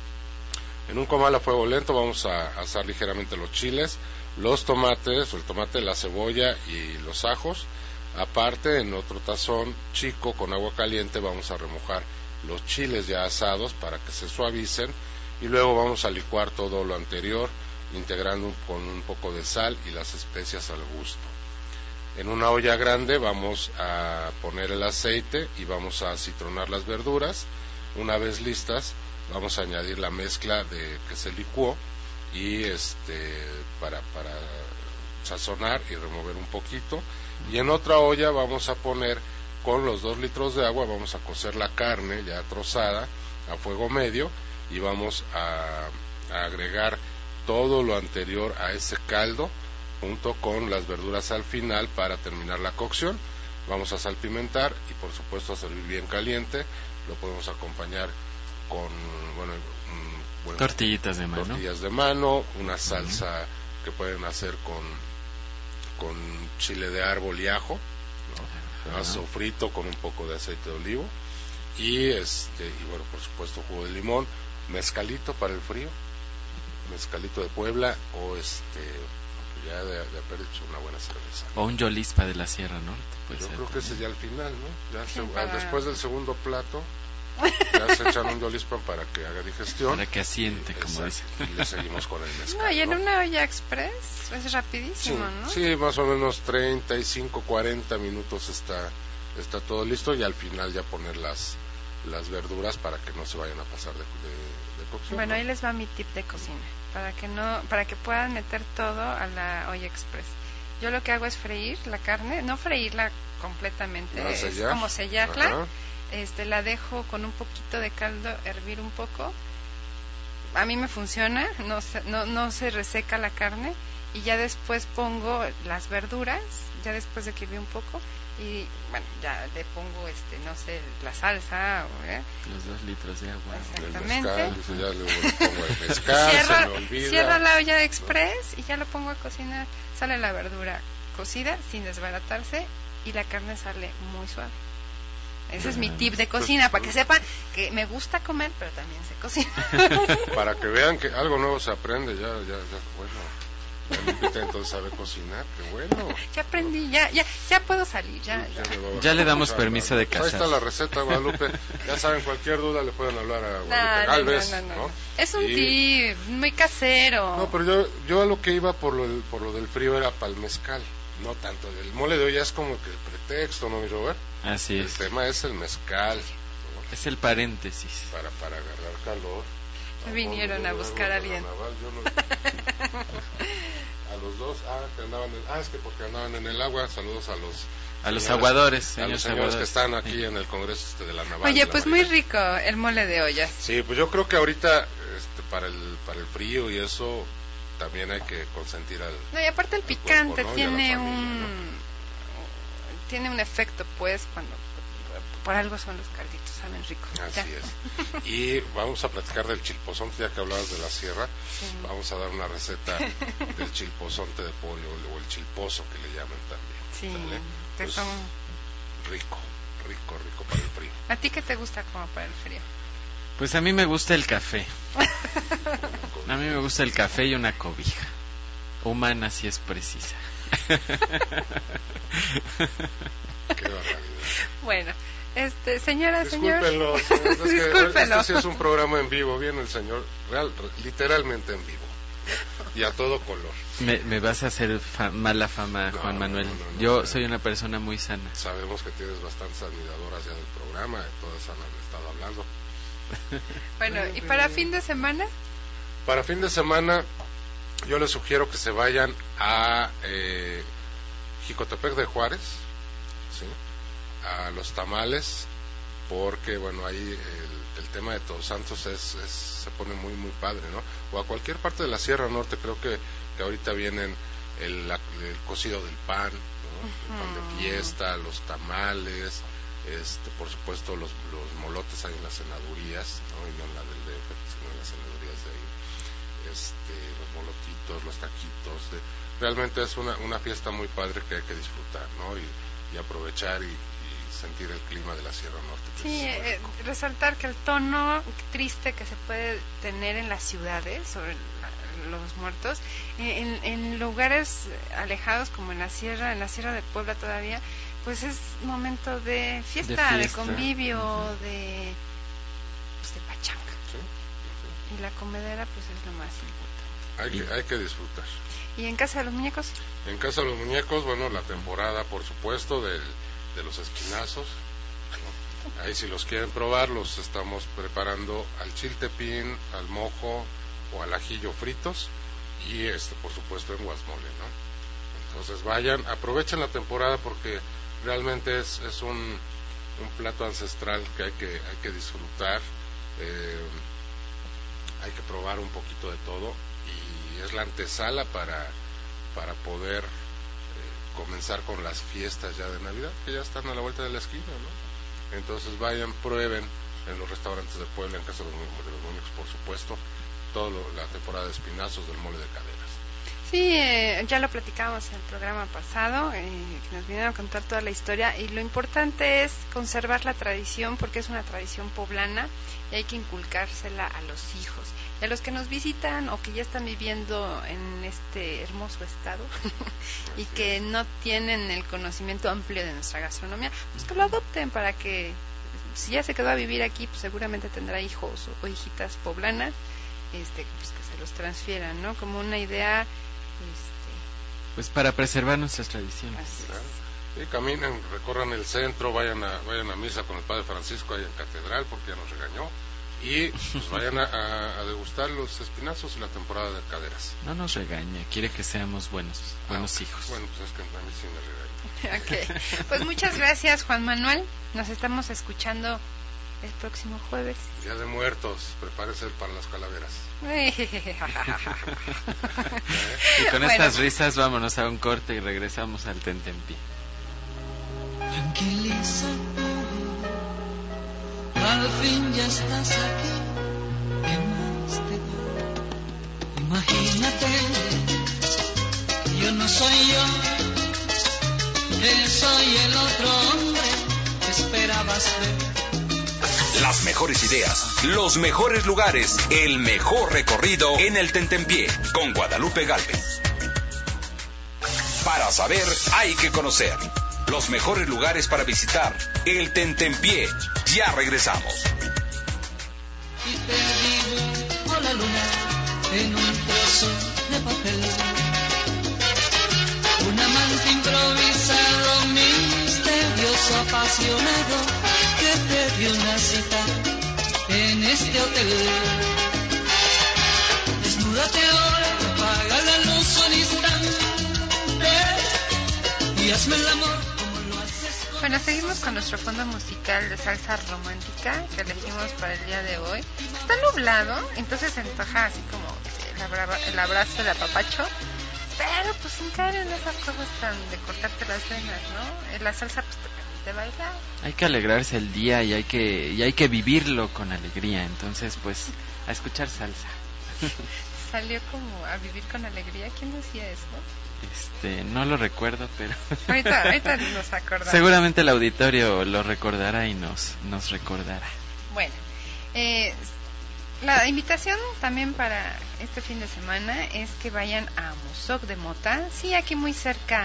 En un comal a fuego lento vamos a asar ligeramente los chiles, los tomates, o el tomate, la cebolla y los ajos. Aparte, en otro tazón chico con agua caliente vamos a remojar los chiles ya asados para que se suavicen y luego vamos a licuar todo lo anterior, integrando con un poco de sal y las especias al gusto. En una olla grande vamos a poner el aceite y vamos a citronar las verduras. Una vez listas, vamos a añadir la mezcla de que se licuó y este para para sazonar y remover un poquito, y en otra olla vamos a poner con los dos litros de agua, vamos a cocer la carne ya trozada a fuego medio y vamos a, a agregar todo lo anterior a ese caldo junto con las verduras al final para terminar la cocción. Vamos a salpimentar y por supuesto a servir bien caliente. Lo podemos acompañar con bueno, Bueno, tortillitas de mano, tortillas de mano, una salsa uh-huh. que pueden hacer con con chile de árbol y ajo, ¿no? Uh-huh. Sofrito con un poco de aceite de olivo y este y bueno, por supuesto jugo de limón, mezcalito para el frío, mezcalito de Puebla o este ya de, de haber hecho una buena cerveza, o un yolispa de la Sierra Norte. Yo creo que ese ya al final, ¿no? Ya sí, se, para... después del segundo plato ya se echan un yolispan para que haga digestión, para que asiente, como dicen. Y le seguimos con el mezcal, no, y en ¿no? una olla express es rapidísimo, sí, ¿no? Sí, más o menos treinta y cinco, cuarenta minutos está está todo listo, y al final ya poner las las verduras para que no se vayan a pasar de, de, de cocción. Bueno, ¿no? ahí les va mi tip de cocina, para que no, para que puedan meter todo a la olla express. Yo lo que hago es freír la carne, no freírla completamente, ¿La es sellar? como sellarla. Ajá. Este, la dejo con un poquito de caldo hervir un poco. A mí me funciona, no se, no, no se reseca la carne, y ya después pongo las verduras, ya después de que hirvió un poco, y bueno, ya le pongo, este, no sé, la salsa, ¿eh? Los dos litros de agua. Exactamente. El mezcal, dice, ya luego le pongo el mezcal, Cierra, se me olvida. cierra la olla express y ya lo pongo a cocinar. Sale la verdura cocida sin desbaratarse y la carne sale muy suave. Ese es mi tip de cocina, para que sepan que me gusta comer, pero también sé cocinar. Para que vean que algo nuevo se aprende, ya, ya, ya, bueno. Ya Lupita entonces sabe cocinar, qué bueno. Ya aprendí, ya, ya, ya puedo salir, ya. Ya, ya. le voy a Ya le damos bajar, permiso ¿no? de Pues ahí casar. está la receta, Guadalupe. Ya saben, cualquier duda le pueden hablar a Guadalupe No, no, Galvez, no, no, no. ¿no? Es un Y- tip muy casero. No, pero yo, yo a lo que iba por lo, del, por lo del frío era para el mezcal, no tanto. El mole de olla es como que el pretexto, ¿no, mi Robert? Así El es. tema es el mezcal, ¿no? Es el paréntesis. Para, para agarrar calor. Ya vinieron a buscar a alguien. Yo no- a los dos, ah, que andaban en, ah, es que porque andaban en el agua. Saludos a los A los señores- aguadores, a señores los señores que aguadores. están aquí Sí. en el Congreso este de la Naval. Oye, de la pues muy Marina. rico el mole de olla. Sí, pues yo creo que ahorita este, para el para el frío y eso también hay que consentir al No, y aparte el al picante cuerpo, ¿no? Y a la tiene familia, un tiene un efecto, pues, cuando por algo son los calditos, saben rico. Así Ya. es. Y vamos a platicar del chilpozonte, ya que hablabas de la sierra. Sí. Vamos a dar una receta del chilpozonte de pollo, o el chilpozo que le llaman también. Sí, ¿sale? que Pues, son- rico, rico, rico para el frío. ¿A ti qué te gusta como para el frío? Pues a mí me gusta el café. A mí me gusta el café y una cobija. Humana si es precisa. Qué barbaridad. Bueno, este, señora, señor. Discúlpenlo, es que Discúlpenlo. este sí es un programa en vivo, viene el señor real, literalmente en vivo, y a todo color. Me, me vas a hacer fa- mala fama, No, Juan no, Manuel. no, no, no, Yo no. soy una persona muy sana. Sabemos que tienes bastantes admiradoras ya del programa, y todas han estado hablando. Bueno, ¿y para fin de semana? Para fin de semana, yo les sugiero que se vayan a eh, Jicotepec de Juárez, ¿sí? A los tamales, porque bueno, ahí el, el tema de Todos Santos es, es, se pone muy muy padre, ¿no? O a cualquier parte de la Sierra Norte, creo que, que ahorita vienen el, la- el cocido del pan, ¿no? El pan de fiesta, los tamales, este, por supuesto los, los molotes ahí en las senadurías, ¿no? Y no en la del D F, sino en las senadurías de ahí, este, los molotitos, los taquitos, de- realmente es una, una fiesta muy padre que hay que disfrutar, ¿no? Y, y aprovechar y, y sentir el clima de la Sierra Norte. que Sí, es muy eh, rico. resaltar que el tono triste que se puede tener en las ciudades sobre la- los muertos, en, en lugares alejados como en la sierra, en la sierra de Puebla todavía, pues es momento de fiesta, de, fiesta. convivio, Ujú. de pues de pachanga. Sí, sí. Y la comedera pues es lo más importante. Hay que, hay que disfrutar. ¿Y en casa de los muñecos? En Casa de los Muñecos, bueno, la temporada, por supuesto, del, de los esquinazos, ¿no? Ahí si los quieren probar, los estamos preparando al chiltepín, al mojo o al ajillo fritos, y este, por supuesto, en guasmole, ¿no? Entonces vayan, aprovechen la temporada porque realmente es, es un, un plato ancestral que hay que, hay que disfrutar, eh, hay que probar un poquito de todo, y es la antesala para, para poder eh, comenzar con las fiestas ya de Navidad, que ya están a la vuelta de la esquina, ¿no? Entonces vayan, prueben en los restaurantes de Puebla, en Casa de los, Mu- de los Muñecos, por supuesto, toda la temporada de espinazos, del mole de caderas. Sí, eh, ya lo platicábamos en el programa pasado, eh, que nos vinieron a contar toda la historia, y lo importante es conservar la tradición porque es una tradición poblana y hay que inculcársela a los hijos. Y a los que nos visitan o que ya están viviendo en este hermoso estado y Así que es. no tienen el conocimiento amplio de nuestra gastronomía, pues que lo adopten para que, si ya se quedó a vivir aquí, pues seguramente tendrá hijos o, o hijitas poblanas, este, pues que se los transfieran, ¿no? Como una idea... Este, Pues para preservar nuestras tradiciones. así es. Claro. Sí, caminen, recorran el centro, vayan a, vayan a misa con el Padre Francisco ahí en Catedral, porque ya nos regañó. Y pues vayan a, a, a degustar los espinazos y la temporada de caderas. No nos regaña, quiere que seamos buenos, buenos ah, hijos. Bueno, pues es que a mí sí me regaña. Okay. Pues muchas gracias, Juan Manuel. Nos estamos escuchando el próximo jueves. Día de Muertos, prepárese para las calaveras. Y con Bueno. estas risas vámonos a un corte y regresamos al Tentempié. Tranquilízate, al fin ya estás aquí. ¿Qué más te doy? Imagínate, yo no soy yo, que soy el otro hombre que esperabas ver. Las mejores ideas, los mejores lugares, el mejor recorrido en el Tentempié con Guadalupe Gálvez. Para saber hay que conocer. Los mejores lugares para visitar el Tentempié. Ya regresamos. Y te digo, hola luna, en un trozo de papel. Un amante improvisado, misterioso, apasionado, que te dio una cita en este hotel. Desnúdate ahora, apaga la luz un instante y hazme el amor como lo haces con... Bueno, seguimos con nuestro fondo musical de salsa romántica que elegimos para el día de hoy. Está nublado, entonces se antoja así como el, abra- el abrazo de apapacho, pero pues sin caer en esas cosas tan de cortarte las venas, ¿no? La salsa pues te permite bailar. Hay que alegrarse el día y hay que y hay que vivirlo con alegría, entonces pues a escuchar salsa. Salió como a vivir con alegría. ¿Quién decía eso? Este, no lo recuerdo, pero Ahorita, ahorita nos acordamos. seguramente el auditorio lo recordará y nos nos recordará. Bueno, eh, la invitación también para este fin de semana es que vayan a Amozoc de Mota, sí, aquí muy cerca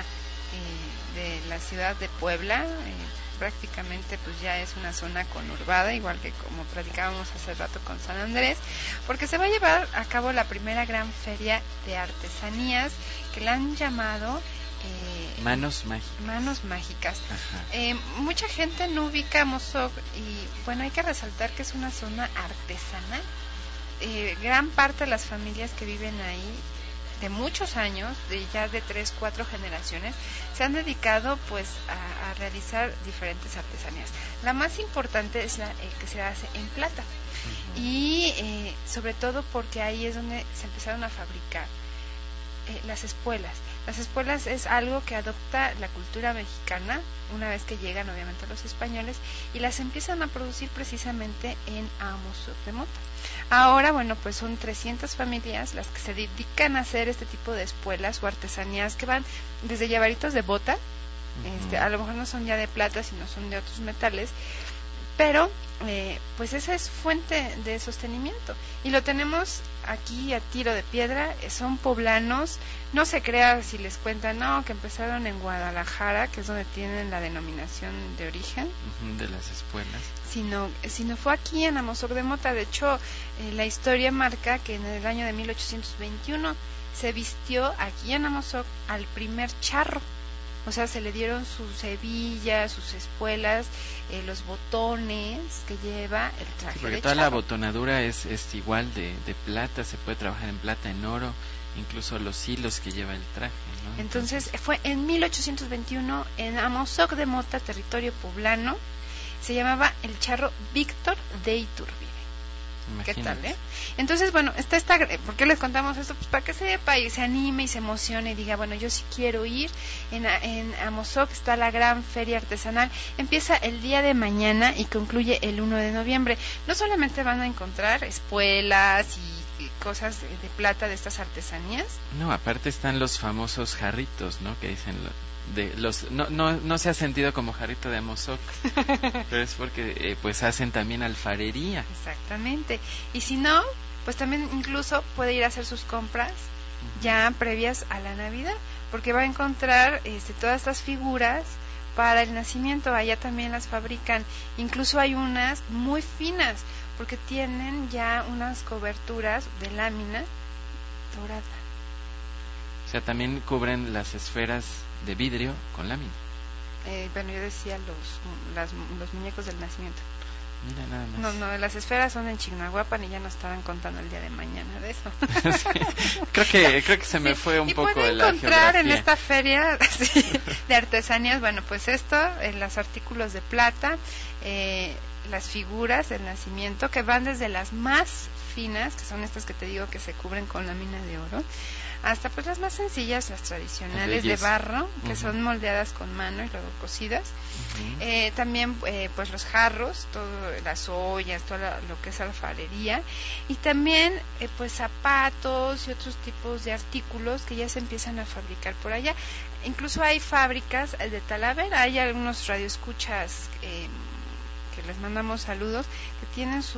eh, de la ciudad de Puebla, eh, prácticamente pues ya es una zona conurbada, igual que como platicábamos hace rato con San Andrés, porque se va a llevar a cabo la primera gran feria de artesanías que la han llamado eh, Manos mágicas. Manos Mágicas. Ajá. Eh, mucha gente no ubica Amozoc y bueno, hay que resaltar que es una zona artesanal. Eh, gran parte de las familias que viven ahí de muchos años, de ya de tres, cuatro generaciones, se han dedicado pues a, a realizar diferentes artesanías. La más importante es la eh, que se hace en plata. Uh-huh. Y eh, sobre todo porque ahí es donde se empezaron a fabricar eh, las espuelas. Las espuelas es algo que adopta la cultura mexicana una vez que llegan obviamente los españoles y las empiezan a producir precisamente en Amozoc de Mota. Ahora, bueno, pues son trescientas familias las que se dedican a hacer este tipo de espuelas o artesanías que van desde llaveritos de bota, uh-huh. este, a lo mejor no son ya de plata, sino son de otros metales, pero eh, pues esa es fuente de sostenimiento y lo tenemos aquí a tiro de piedra. Son poblanos, no se crea si les cuentan, no, que empezaron en Guadalajara, que es donde tienen la denominación de origen uh-huh, de las espuelas, sino, sino fue aquí en Amozoc de Mota. De hecho, eh, la historia marca que en el año de mil ochocientos veintiuno se vistió aquí en Amozoc al primer charro. O sea, se le dieron sus hebillas, sus espuelas, eh, los botones que lleva el traje sí, porque de toda charro. la botonadura es, es igual de, de plata, se puede trabajar en plata, en oro, incluso los hilos que lleva el traje, ¿no? Entonces, Entonces fue en mil ochocientos veintiuno en Amozoc de Mota, territorio poblano, se llamaba el charro Víctor de Iturbide. imagínate. ¿Qué tal, eh? Entonces, bueno, está esta, ¿por qué les contamos esto? Pues para que sepa y se anime y se emocione y diga, bueno, yo sí quiero ir. En, en Amozoc está la gran feria artesanal. Empieza el día de mañana y concluye el uno de noviembre. No solamente van a encontrar espuelas y, y cosas de, de plata de estas artesanías. No, aparte están los famosos jarritos, ¿no? Que dicen lo, de los no no no se ha sentido como jarrito de Amozoc, pero es porque eh, pues hacen también alfarería. Exactamente. Y si no, pues también incluso puede ir a hacer sus compras uh-huh. ya previas a la Navidad, porque va a encontrar este, todas estas figuras para el nacimiento. Allá también las fabrican. Incluso hay unas muy finas, porque tienen ya unas coberturas de lámina dorada. O sea, también cubren las esferas de vidrio con lámina. Eh, bueno, yo decía los, las, los muñecos del nacimiento. Mira nada más. No, no, las esferas son en Chignahuapan y ya nos estaban contando el día de mañana de eso. Sí, creo que creo que se me sí, fue un y poco pueden la encontrar geografía. en esta feria sí, de artesanías, bueno, pues esto, en los artículos de plata, eh, las figuras del nacimiento que van desde las más finas, que son estas que te digo que se cubren con lámina de oro, hasta pues las más sencillas, las tradicionales de barro, que uh-huh. son moldeadas con mano y luego cosidas. Uh-huh. eh, también eh, pues los jarros, todo, las ollas, todo la, lo que es alfarería, y también eh, pues zapatos y otros tipos de artículos que ya se empiezan a fabricar por allá. Incluso hay fábricas de Talavera, hay algunos radioescuchas eh, que les mandamos saludos, que tienen su,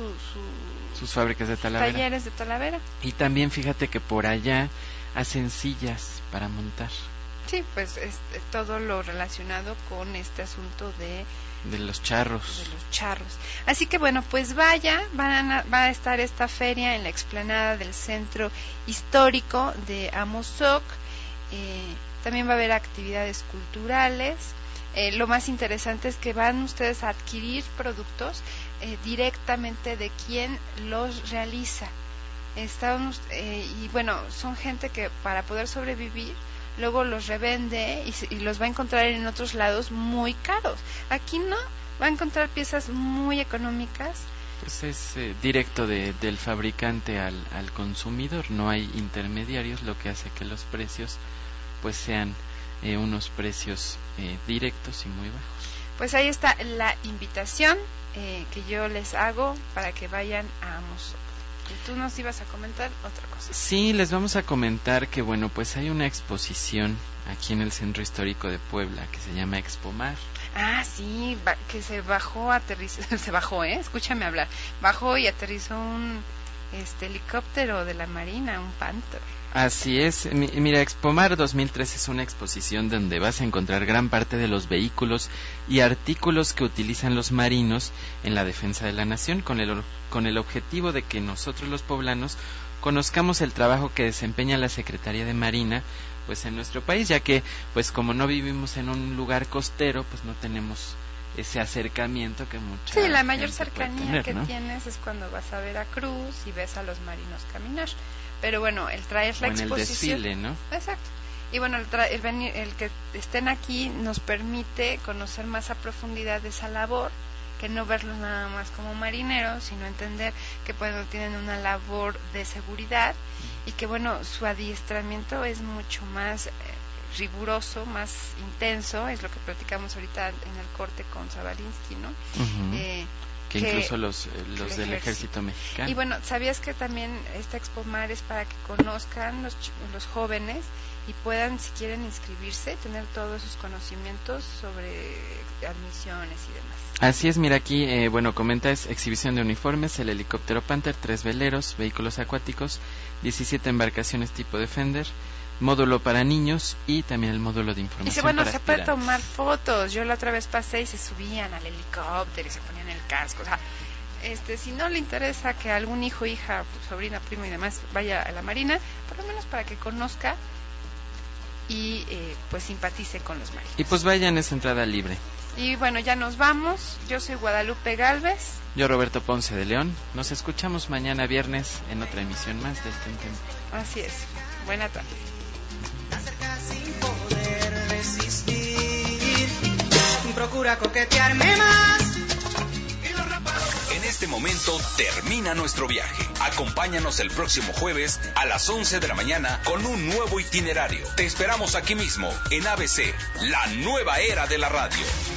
su sus fábricas de Talavera, talleres de Talavera. Y también fíjate que por allá hacen sillas para montar. Sí, pues es, es todo lo relacionado con este asunto de de los charros. De los charros. Así que bueno, pues vaya, van a, va a estar esta feria en la explanada del Centro Histórico de Amozoc. Eh, también va a haber actividades culturales. Eh, lo más interesante es que van ustedes a adquirir productos eh, directamente de quien los realiza. Estamos, eh, y bueno, son gente que para poder sobrevivir luego los revende y, y los va a encontrar en otros lados muy caros. Aquí no, va a encontrar piezas muy económicas. Pues es eh, directo de, del fabricante al, al consumidor, no hay intermediarios, lo que hace que los precios pues sean eh, unos precios eh, directos y muy bajos. Pues ahí está la invitación eh, que yo les hago para que vayan a Amozoc. Y tú nos ibas a comentar otra cosa. Sí, les vamos a comentar que bueno, pues hay una exposición aquí en el Centro Histórico de Puebla que se llama Expomar. Ah, sí, va, que se bajó, aterrizó, se bajó, ¿eh? Escúchame hablar. Bajó y aterrizó un este helicóptero de la Marina, un Panther. Así es, mira, Expomar dos mil trece es una exposición donde vas a encontrar gran parte de los vehículos y artículos que utilizan los marinos en la defensa de la nación, con el, con el objetivo de que nosotros los poblanos conozcamos el trabajo que desempeña la Secretaría de Marina pues en nuestro país, ya que pues como no vivimos en un lugar costero, pues no tenemos ese acercamiento que mucha Sí, la mayor cercanía tener, que ¿no? tienes es cuando vas a Veracruz y ves a los marinos caminar. Pero bueno, el traer la o en exposición. el desfile, ¿no? Exacto. Y bueno, el, tra- el, venir, el que estén aquí nos permite conocer más a profundidad de esa labor, que no verlos nada más como marineros, sino entender que pues tienen una labor de seguridad y que bueno, su adiestramiento es mucho más eh, riguroso, más intenso, es lo que platicamos ahorita en el corte con Zabalinsky, ¿no? Uh-huh. Eh, que, que incluso los, eh, los del ejército. ejército mexicano. Y bueno, ¿sabías que también esta Expomar es para que conozcan los, ch- los jóvenes y puedan, si quieren inscribirse, tener todos sus conocimientos sobre admisiones y demás? Así es, mira aquí, eh, bueno, comenta, es exhibición de uniformes, el helicóptero Panther, tres veleros, vehículos acuáticos, diecisiete embarcaciones tipo Defender, módulo para niños y también el módulo de información. Dice, bueno, para se puede aspirantes. tomar fotos. Yo la otra vez pasé y se subían al helicóptero y se ponían el casco. O sea, este, si no le interesa que algún hijo, hija, sobrina, primo y demás vaya a la Marina, por lo menos para que conozca y eh, pues simpatice con los marinos. Y pues vayan, es entrada libre. Y bueno, ya nos vamos. Yo soy Guadalupe Galvez. Yo Roberto Ponce de León. Nos escuchamos mañana viernes en otra emisión más del Tenten. Así es. Buena tarde. Acerca sin poder resistir, procura coquetearme más. En este momento termina nuestro viaje. Acompáñanos el próximo jueves a las once de la mañana con un nuevo itinerario. Te esperamos aquí mismo en A B C, la nueva era de la radio.